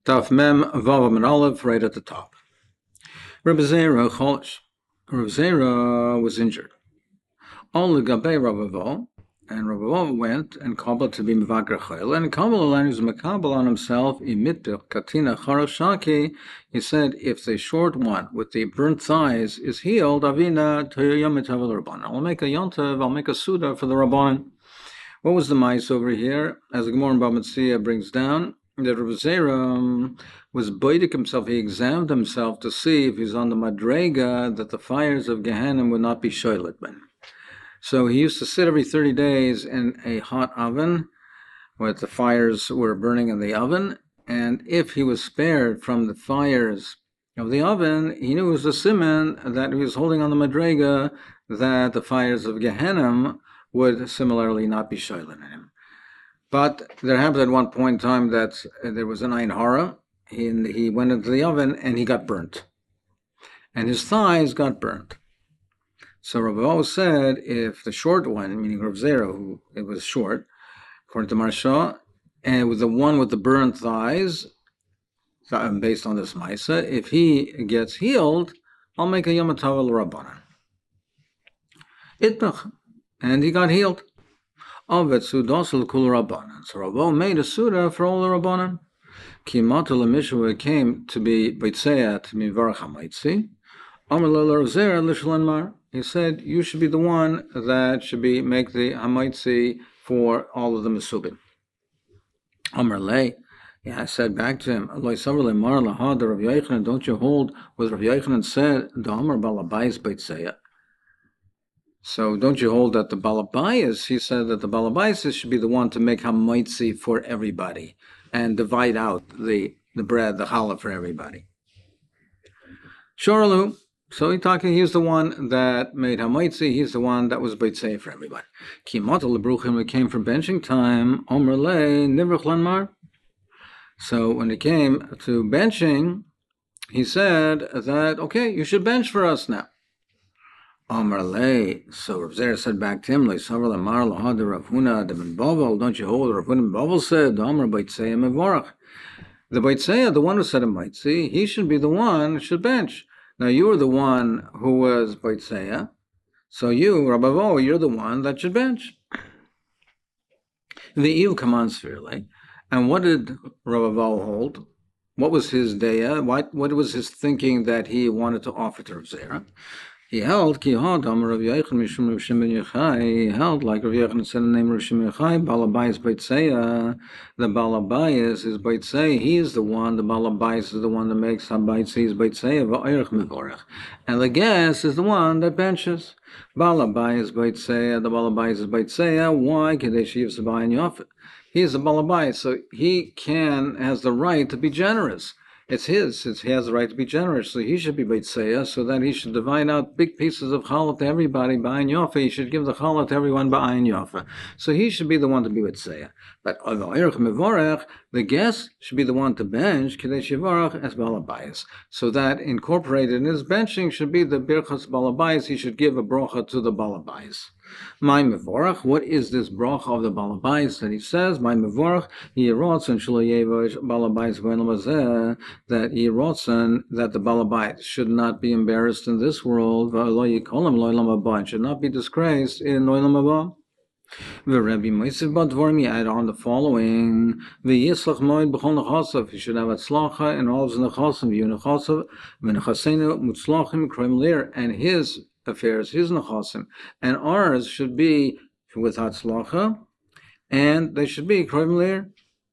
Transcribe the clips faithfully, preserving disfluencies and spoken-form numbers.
Taf Mem Vav and Aleph right at the top. Rabbi Zera Cholish. Rabbi Zera was injured. All the Gabe Rabbi and Rabbi went and Kabbalah to be Mevakar Chayil, and Kabbalah was Makabal on himself, Imitir Katina Charashaki. He said, if the short one with the burnt thighs is healed, Avina Toyamitav Rabbanan. I'll make a Yontav, I'll make a Suda for the Rabbanan. What was the mice over here? As the Gemara in Bava Metzia brings down, that Rabbi Zera was baidik himself. He examined himself to see if he's on the madrega that the fires of Gehenna would not be shoylet ben. So he used to sit every thirty days in a hot oven where the fires were burning in the oven, and if he was spared from the fires of the oven, he knew it was a siman that he was holding on the madrega that the fires of Gehenna would similarly not be shoylet in him. But there happened at one point in time that there was an Ein Hara, and he went into the oven and he got burnt. And his thighs got burnt. So Rabbi O said, if the short one, meaning Rav Zera, who it was short, according to Marsha, and with the one with the burnt thighs, based on this Maisa, if he gets healed, I'll make a Yom Tov Rabbanan. Itnach. And he got healed. Avet Sudosel Kul Rabbanan. So Rabbo made a Suda for all the Rabbanan. Kimatul Mishwa came to be Beitzea to be Varach HaMaitzi. Amalel Rav Zera Lishlanmar. He said, you should be the one that should be make the Hamaitzi for all of the Mesubim. Amar Lei. Yeah, I said back to him, don't you hold what Rav Yochanan said, the Amar Balabais Beitzea. So don't you hold that the Balabayas, he said that the Balabayas should be the one to make Hamaitzi for everybody and divide out the, the bread, the challah for everybody. Shoralu, so he talking, he's the one that made Hamaitzi, he's the one that was Beitzei for everybody. Kimatal Lebruchim, it came from benching time, Omer Le, Nivrach Lanmar. So when it came to benching, he said that, okay, you should bench for us now. Amar Le, so Rav Zera said back to him, Le Savar Lamar Lahad Rav Huna de Ben Bavel, don't you hold? Rav Huna ben Bavel said, Amar Beitzei Mevorach. The Beitzei, the one who said a Maitzi, he should be the one who should bench. Now you were the one who was Beitzei, so you, Rabbi Vo, you're the one that should bench. The Iu commands fairly. And what did Rabbi Vo hold? What was his daya? What, what was his thinking that he wanted to offer to Rav Zera? He held, Ki hod, Amar Rav Yochanan Mishum Rav Shimon Yochai. He held, like Rav Yochanan said the name Rav Shimon Yochai, Balabayis Beitzei. The Balabayis is Beitzei. He is the one, the Balabayis is the one that makes Habaitzi is Beitzei, Va'erech Mevorech. And the guest is the one that benches. Balabayis Beitzei, the Balabayis is Beitzei. Why? Kadesh Yiv Sabayin Yofet. He is a Balabayis, so he can, has the right to be generous. It's his. It's, he has the right to be generous. So he should be Beitzeiah, so that he should divide out big pieces of challah to everybody. Ba'ayin Yofa, he should give the challah to everyone ba'ayin Yofa. So he should be the one to be Beitzeiah. But Va'erech Mevorech, the guest should be the one to bench, Kadesh Yivarach as Balabayis. So that incorporated in his benching should be the Birchas Balabayis. He should give a bracha to the Balabayis. My mevorach, what is this bracha of the balabais that he says? My mevorach, yirotzen shloyevosh balabais v'elamazeh, that yirotzen that the balabais should not be embarrassed in this world, v'lo yikolam loylam haba, should not be disgraced in loylam haba. The Rebbe Moisiv Badvorim, you add on the following: the Yislach Moed B'chol Nechasav, he should have Atzlacha and all of his Nechasav, V'yu Nechasav, V'nechasenu Mutzlachim Kroim Lir, and his affairs, his Nechasim, and ours should be with Hatzlacha, and they should be Kroim Lir.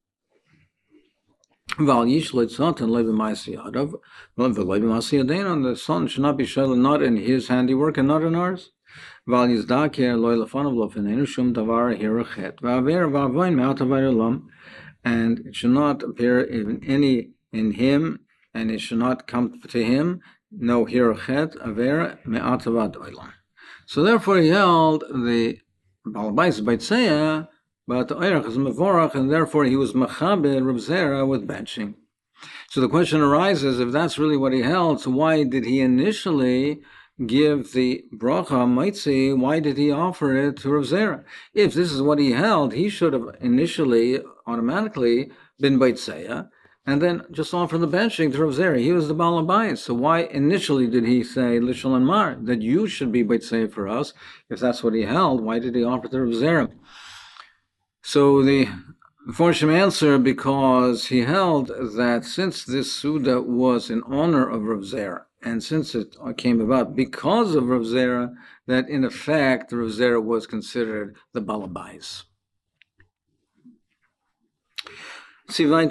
Val Yish Leitzat and Levi Ma'asiyadav, Levi Ma'asiyadain, the son should not be shalom, not in his handiwork and not in ours. Val Yizdakir Loy Lefanav Lofenenu Shum Davar Hirachet, Va'aver Va'avoin Me'atavar Elam, and it should not appear in any in him, and it should not come to him. No hirachet aver me'atavat oilam. So therefore he held the balabais beitzeiah, but the oirach is mevorach, and therefore he was mechaber Rav Zera with benching. So the question arises, if that's really what he held, so why did he initially give the bracha maitzi? Why did he offer it to Rav Zera? If this is what he held, he should have initially automatically been beitzeiah, and then just offer the benching to Rav Zera. He was the Baal Habayis. So why initially did he say Lishal and Mar, that you should be Beitzei for us? If that's what he held, why did he offer to Rav Zera? So the Forshim answer, because he held that since this Suda was in honor of Rav Zera, and since it came about because of Rav Zera, that in effect Rav Zera was considered the Baal Habayis. How far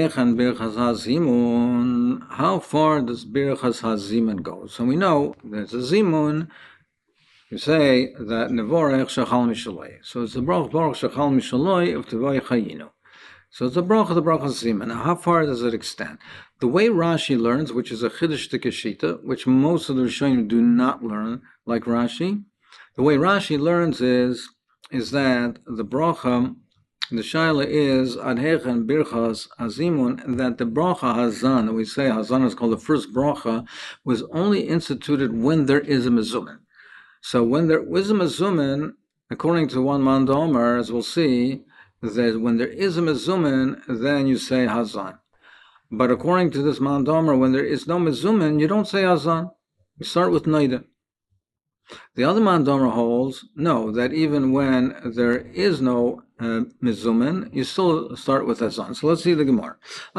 does Birchas HaZimun go? So we know there's a Zimun. You say that Nevorech Shachal Mishaloi. So it's the Baruch Baruch Shachal Mishaloi of Tevoi Chayinu. So it's the Baruch of the Baruch HaZimun. Now, how far does it extend? The way Rashi learns, which is a Chiddush Tikashita, which most of the Rishonim do not learn like Rashi, the way Rashi learns is, is that the Bracha, the Shaila is Adhechen Birchas Hazimun, that the Bracha Hazan, we say Hazan is called the first Bracha, was only instituted when there is a Mezumin. So when there is a Mezumin, according to one Mandomer, as we'll see, that when there is a Mezumin, then you say Hazan. But according to this Mandomer, when there is no Mezumin, you don't say Hazan. You start with Naida. The other Mandomer holds, no, that even when there is no uh, Mezumin, you still start with Hazan. So let's see the Gemara.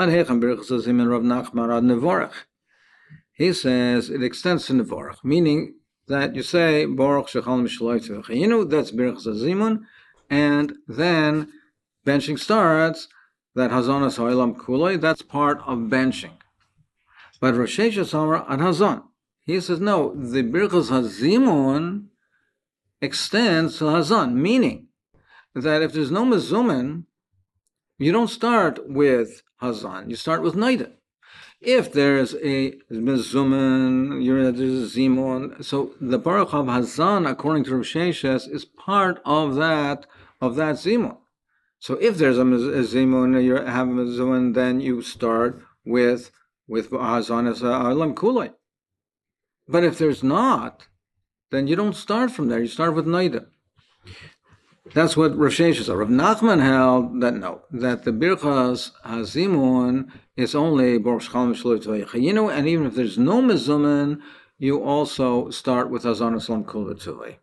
He says it extends to Nevorach, meaning that you say Baruch Shechal Mishaloi Tzvechayinu, that's Birchas HaZimun, and then benching starts, that Hazanas Ha'olam Kuloi, that's part of benching. But Rosh Hashanah Amar ad Hazan. He says, no, the Birchas HaZimun extends to Hazan, meaning that if there's no Mezumin, you don't start with Hazan, you start with Naida. If there's a Mezumin, there's a Zimun, so the Baruch of Hazan, according to Rav Sheshes, is part of that, of that Zimun. So if there's a, a Zimun, you have a Mezumin, then you start with, with Hazan as a Alam Kulai. But if there's not, then you don't start from there. You start with Naida. That's what Rav Sheshes said. Rav Nachman held that no, that the Birchas HaZimun is only Baruch Shechal Mishaloi Tzvei Chayinu, and even if there's no Mezumin, you also start with Hazan Aslam Kol V'Tzuvei,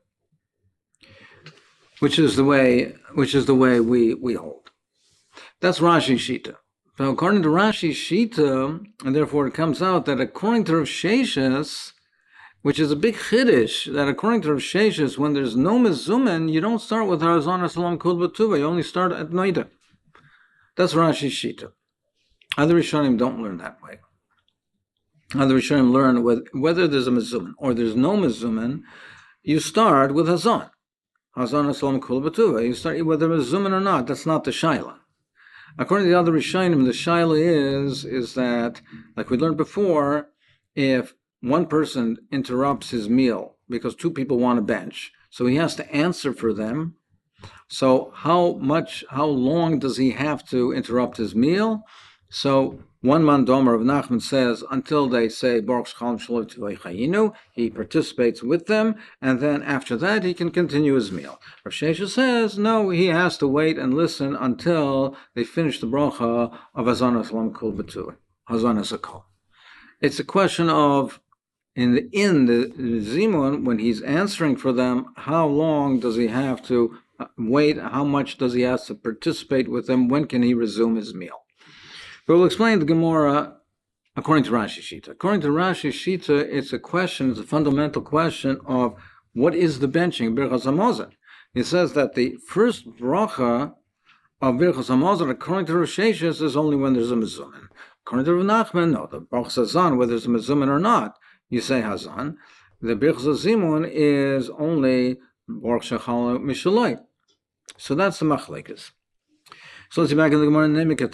which is the way, which is the way we we hold. That's Rashi Shita. Now, according to Rashi Shita, and therefore it comes out that according to Rav Sheshes, which is a big chiddush, that according to Rav Sheshes, when there's no mezumin, you don't start with Hazan Aslam Kol B'Tuva, you only start at Naida. That's Rashi Shita. Other Rishonim don't learn that way. Other Rishonim learn with, whether there's a mezumin or there's no mezumin, you start with Hazan. Hazan Aslam Kol B'Tuva. You start whether mezumin or not, that's not the Shaila. According to the other Rishonim, the Shaila is, is that, like we learned before, if one person interrupts his meal because two people want a bench, so he has to answer for them. So how much, how long does he have to interrupt his meal? So one Mandomer of Nachman says until they say Baruch Shechal Mishaloi Tzvei Chayinu, he participates with them, and then after that he can continue his meal. Rav Sheshes says no, he has to wait and listen until they finish the bracha of Hazan Aslam Kol B'Tuva, Hazan Asakol. It's a question of In the, in the Zimun, when he's answering for them, how long does he have to wait? How much does he have to participate with them? When can he resume his meal? But we'll explain the Gemara according to Rashi Shita. According to Rashi Shita, it's a question, it's a fundamental question of what is the benching, Birchas Hamazon. He says that the first bracha of Birchas Hamazon, according to Rosh Hashanah, is only when there's a mezumin. According to Rav Nachman, no, the Baruch Hazan, whether there's a mezumin or not, you say Hazan. The Birchas HaZimun is only Baruch Shechal Mishaloi. So that's the machlekes. So let's see back in the Gemara.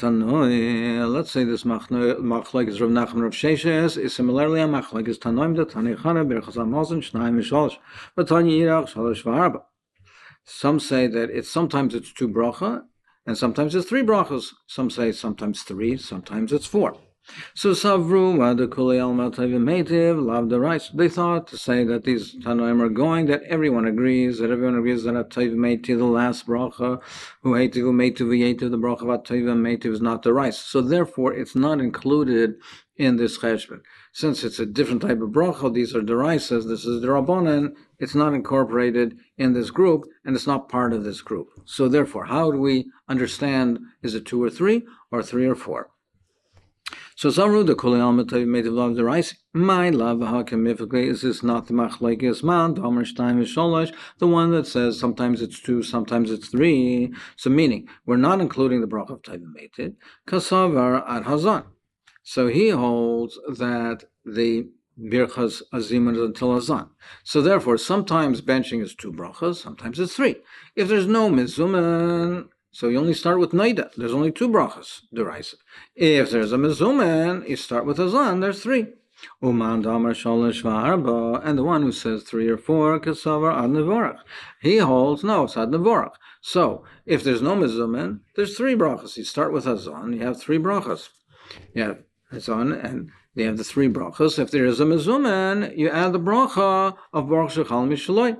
Let's say this machlekes Rav Nachman Rav Sheshes is similarly a machlekes Tanoim da Tani Chana Birchas Hamazon Shnayim Mishalosh, but Tani Yirach Shalosh V'Arba. Some say that it's sometimes it's two bracha, and sometimes it's three brachas. Some say sometimes three, sometimes it's four. So Savru Madakuli Alma Metiv Lav the rice. They thought to say that these Tanoim are going, that everyone agrees, that everyone agrees that Atayv Metiv, the last bracha, who Hativ Metiv Yetiv, the bracha of Atayv Metiv is not the rice. So therefore it's not included in this cheshbon. Since it's a different type of bracha, these are deraisas, this is the Rabbanan, it's not incorporated in this group, and it's not part of this group. So therefore, how do we understand, is it two or three, or three or four? So Zamru the Kuli Alma Tayv made love the rice. My love hakamifically is this not the machlekes man, Domer Stein Sholosh, the one that says sometimes it's two, sometimes it's three. So meaning we're not including the bracha of Tayv Meited, Kasavar ad Hazan. So he holds that the birchas azim is until azan. So therefore, sometimes benching is two brachas, sometimes it's three. If there's no mizuman, so you only start with naida. There's only two brachas, deraisa. If there's a mizuman, you start with azan. There's three. Uman damar shalosh v'arba, and the one who says three or four, kasavar ad nevorach. He holds no, it's ad nevorach. So if there's no mizuman, there's three brachas. You start with azan. You have three brachas. You have azan, and they have the three brachas. If there is a mizuman, you add the bracha of baruch shechal mishaloi.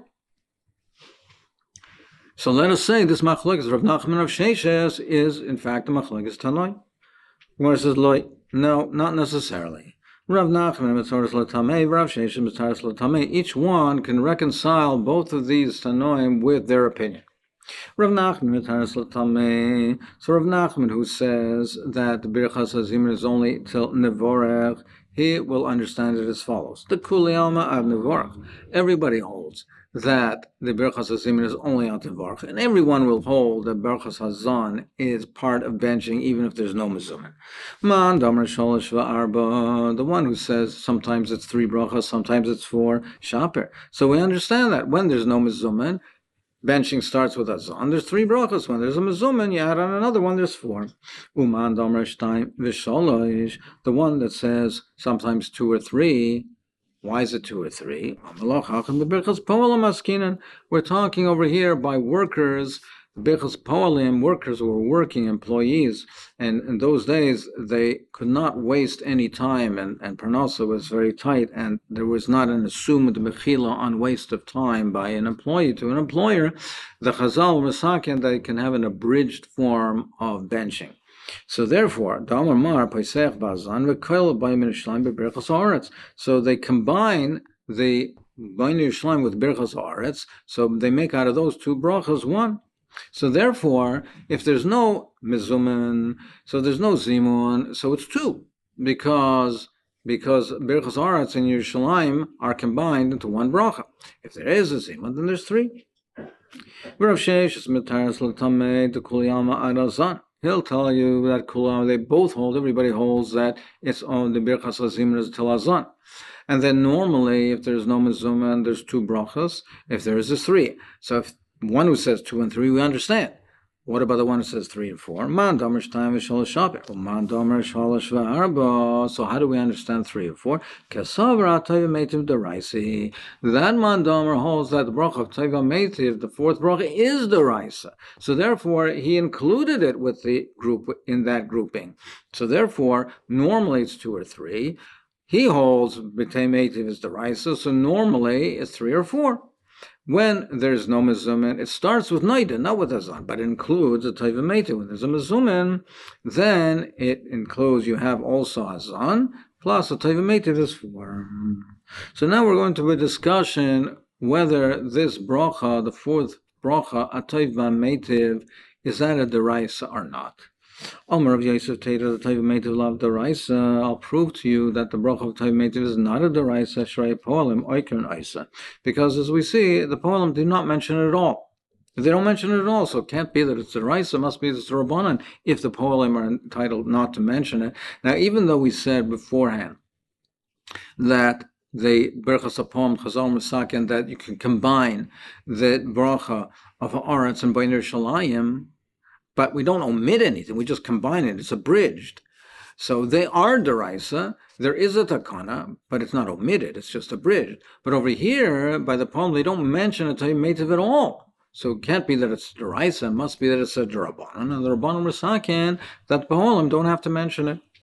So let us say this machlokes Rav Nachman of Sheshes is in fact a machlokes Tanoi. Where says loy? No, not necessarily. Rav Nachman Mitzaras Latamei, Rav Sheshes Mitzaras Latamei. Each one can reconcile both of these Tanoim with their opinion. Rav Nachman Mitzaras Latamei. So Rav Nachman, who says that the Birchas Hazim is only till Nevorech, he will understand it as follows: the Kuli Alma ad Nevorech. Everybody holds that the Birchas Hazim is only on Tevarch, and everyone will hold that Birchas Hazan is part of benching, even if there's no Mizuman. Man Damar Shalosh v'arba, the one who says sometimes it's three brachas, sometimes it's four, Shaper. So we understand that when there's no Mizuman, benching starts with Hazan. There's three brachas. When there's a Mizuman, you add on another one, there's four. Uman Damar Shtaim v'shalosh, the one that says sometimes two or three. Why is it two or three? We're talking over here by workers, Birchas Poalim, workers who were working, employees, and in those days they could not waste any time, and, and Parnasa was very tight, and there was not an assumed mechila on waste of time by an employee to an employer. The Chazal Masakin, they can have an abridged form of benching. So therefore, so they combine the Bainu Yishleim with Birchas Haaretz, so they make out of those two brachas one. So therefore, if there's no Mizuman, so there's no Zimun, so it's two, because because Birchas Haaretz and Yerushalayim are combined into one bracha. If there is a Zimun, then there's three. Rav Sheish is Mitaras L'Tamei the Kuliyama Adazan. He'll tell you that Kulam, they both hold, everybody holds that it's on the Birchas Hazim is till Azan. And then normally, if there's no Mizuman, there's two brachas. If there is a three. So if one who says two and three, we understand. What about the one who says three and four? Man damer shtayim v'shalosh shaper. Man damer shalosh v'arba. So how do we understand three and four? Kesavar atayv meitiv deraisi. That man damer holds that the bracha of tayv meitiv, the fourth bracha, is deraisa. So therefore, he included it with the group in that grouping. So therefore, normally it's two or three. He holds b'tay meitiv is deraisa. So normally it's three or four. When there's no mizumin, it starts with naida, not with azan, but it includes a tayva meitiv. When there's a mizumin, then it includes, you have also azan, plus a tayva meitiv is four. So now we're going to a discussion whether this bracha, the fourth bracha, a tayva meitiv, is that a deraisa or not. Omer of Yosef Tater, the Tayv Meitiv Lav Deraisa. I'll prove to you that the bracha of Tayv Meitiv is not a Deraisa, Shrei Poalim, Oiken Isa. Because as we see, the Poalim do not mention it at all. They don't mention it at all, so it can't be that it's a Deraisa, it must be it's a Rabbanan, if the Poalim are entitled not to mention it. Now, even though we said beforehand that the Berachas HaPoam, Chazal Masakin, that you can combine the bracha of Haaretz and Bainer Shalayim, but we don't omit anything, we just combine it, it's abridged. So they are deraisa, there is a takana, but it's not omitted, it's just abridged. But over here, by the poem, they don't mention a tayv meitiv at all. So it can't be that it's deraisa, it must be that it's a derabanan, and the rabbanan masakin, that the poem don't have to mention it.